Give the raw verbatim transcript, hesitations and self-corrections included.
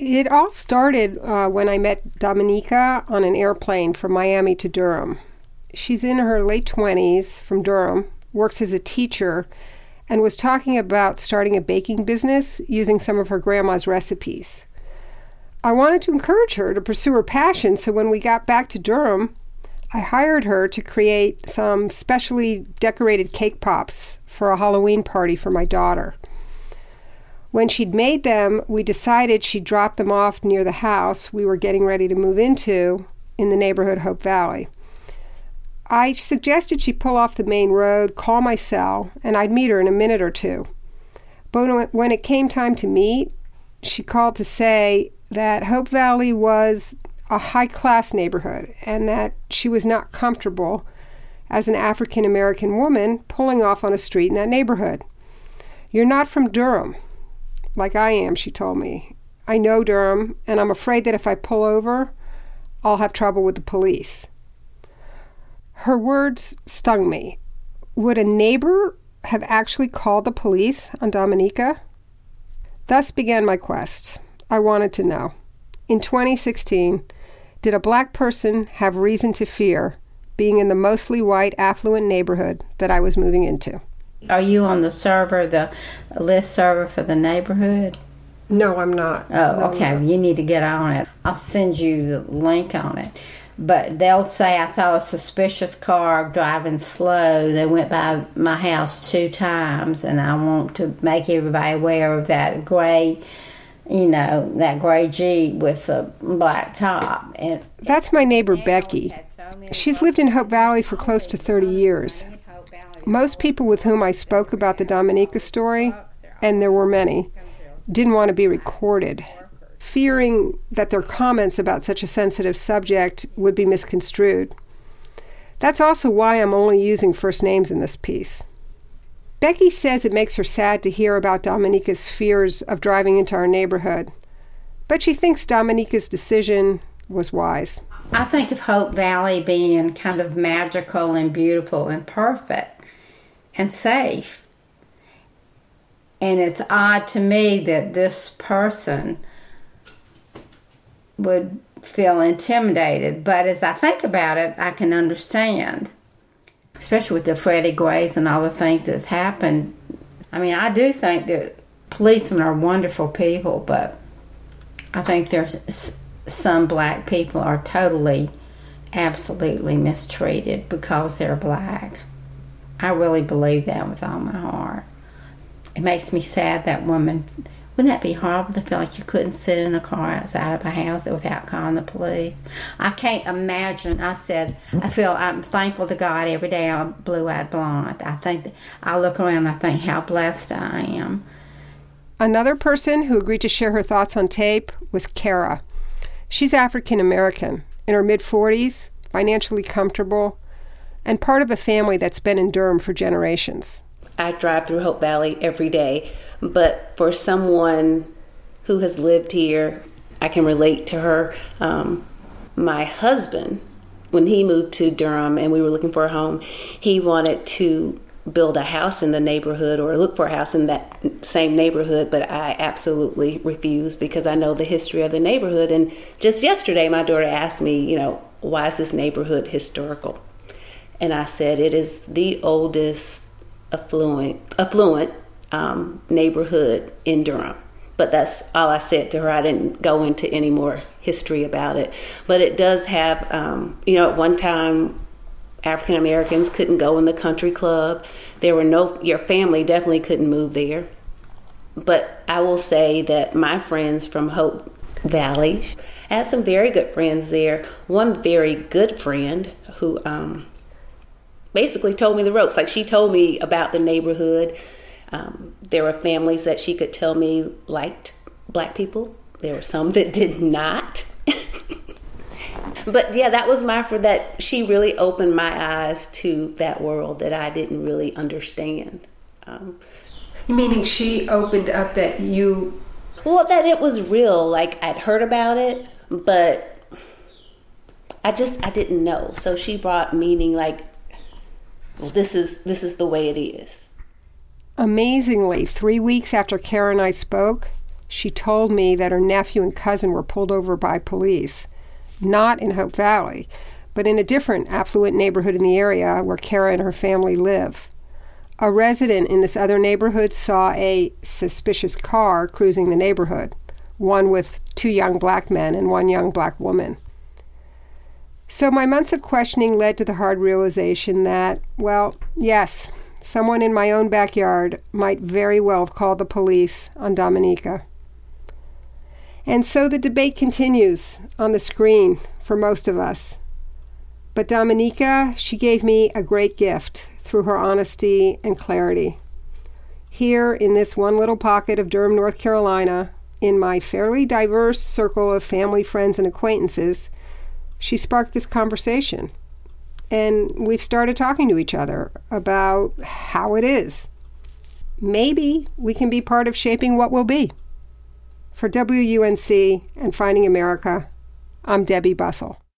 It all started uh, when I met Dominica on an airplane from Miami to Durham. She's in her late twenties, from Durham, works as a teacher, and was talking about starting a baking business using some of her grandma's recipes. I wanted to encourage her to pursue her passion, so when we got back to Durham, I hired her to create some specially decorated cake pops for a Halloween party for my daughter. When she'd made them, we decided she'd drop them off near the house we were getting ready to move into in the neighborhood Hope Valley. I suggested she pull off the main road, call my cell, and I'd meet her in a minute or two. But when it came time to meet, she called to say that Hope Valley was a high-class neighborhood and that she was not comfortable as an African-American woman pulling off on a street in that neighborhood. "You're not from Durham, like I am," she told me. "I know Durham, and I'm afraid that if I pull over, I'll have trouble with the police." Her words stung me. Would a neighbor have actually called the police on Dominica? Thus began my quest. I wanted to know. In twenty sixteen, did a black person have reason to fear being in the mostly white, affluent neighborhood that I was moving into? Are you on the server, the list server for the neighborhood? No, I'm not. Oh, no, okay. not. You need to get on it. I'll send you the link on it. But they'll say, "I saw a suspicious car driving slow. They went by my house two times," and I want to make everybody aware of that gray, you know, that gray Jeep with a black top. And that's my neighbor, Becky. She's lived in Hope Valley for close to thirty years. Most people with whom I spoke about the Dominica story, and there were many, didn't want to be recorded, fearing that their comments about such a sensitive subject would be misconstrued. That's also why I'm only using first names in this piece. Becky says it makes her sad to hear about Dominica's fears of driving into our neighborhood, but she thinks Dominica's decision was wise. I think of Hope Valley being kind of magical and beautiful and perfect and safe. And it's odd to me that this person would feel intimidated. But as I think about it, I can understand. Especially with the Freddie Grays and all the things that's happened. I mean, I do think that policemen are wonderful people, but I think there's some black people are totally, absolutely mistreated because they're black. I really believe that with all my heart. It makes me sad, that woman. Wouldn't that be horrible to feel like you couldn't sit in a car outside of a house without calling the police? I can't imagine. I said, I feel, I'm thankful to God every day I'm blue-eyed blonde. I think, I look around and I think how blessed I am. Another person who agreed to share her thoughts on tape was Kara. She's African American, in her mid-forties, financially comfortable, and part of a family that's been in Durham for generations. I drive through Hope Valley every day, but for someone who has lived here, I can relate to her. Um, my husband, when he moved to Durham and we were looking for a home, he wanted to build a house in the neighborhood or look for a house in that same neighborhood, but I absolutely refused because I know the history of the neighborhood. And just yesterday, my daughter asked me, you know, why is this neighborhood historical? And I said, it is the oldest affluent affluent um, neighborhood in Durham. But that's all I said to her. I didn't go into any more history about it. But it does have, um, you know, at one time, African Americans couldn't go in the country club. There were no, your family definitely couldn't move there. But I will say that my friends from Hope Valley, I had some very good friends there. One very good friend who um, basically told me the ropes. Like, she told me about the neighborhood. Um, there were families that she could tell me liked black people. There were some that did not. But yeah, that was my, for that, she really opened my eyes to that world that I didn't really understand. Um, Meaning she opened up that you... Well, that it was real. Like, I'd heard about it, but I just, I didn't know. So she brought meaning, like, well, this is, this is the way it is. Amazingly, three weeks after Kara and I spoke, she told me that her nephew and cousin were pulled over by police, not in Hope Valley, but in a different affluent neighborhood in the area where Kara and her family live. A resident in this other neighborhood saw a suspicious car cruising the neighborhood, one with two young black men and one young black woman. So my months of questioning led to the hard realization that, well, yes, someone in my own backyard might very well have called the police on Dominica. And so the debate continues on the screen for most of us. But Dominica, she gave me a great gift through her honesty and clarity. Here in this one little pocket of Durham, North Carolina, in my fairly diverse circle of family, friends, and acquaintances, she sparked this conversation. And we've started talking to each other about how it is. Maybe we can be part of shaping what will be. For W U N C and Finding America, I'm Debbie Bussell.